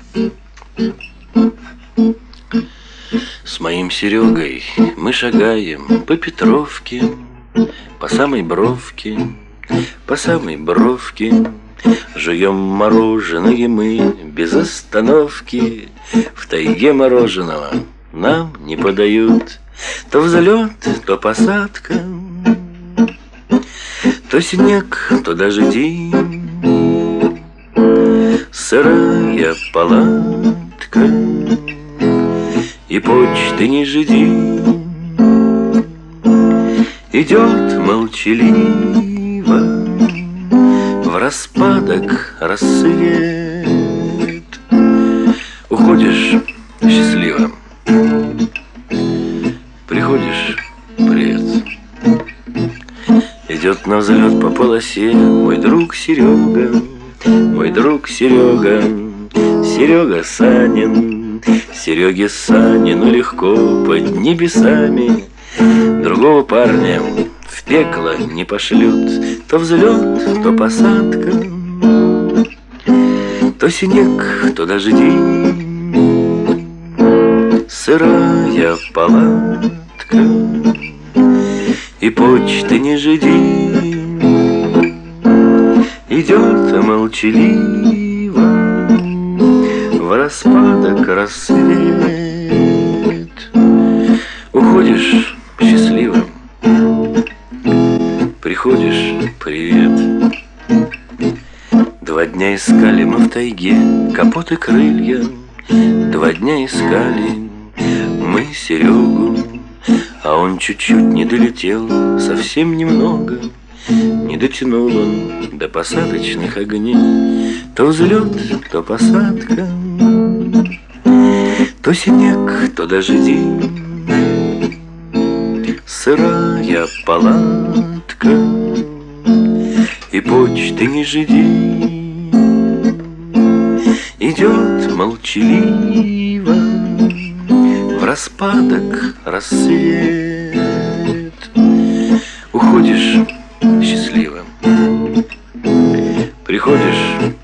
С моим Серегой мы шагаем по Петровке, по самой бровке, по самой бровке. Жуем мороженое мы без остановки. В тайге мороженого нам не подают. То взлет, то посадка, то снег, то дожди. Сырая палатка, и почты не жди. Идет молчаливо в распадок рассвет. Уходишь счастливо, приходишь привет. Идет на взлет по полосе мой друг Серега, мой друг Серега, Серега Санин. Сереге Санину легко под небесами. Другого парня в пекло не пошлют. То взлет, то посадка, то снег, то дожди. Сырая палатка, и почты не жди. Идет молчаливо в распадок рассвет. Уходишь счастливым, приходишь привет. 2 дня искали мы в тайге капот и крылья. 2 дня искали мы Серегу, а он чуть-чуть не долетел, совсем немного. Не дотянул он до посадочных огней. То взлет, то посадка, то снег, то дожди. Сырая палатка, и почты не жди. Идет молчаливо в распадок рассвет. Уходишь счастливым, приходишь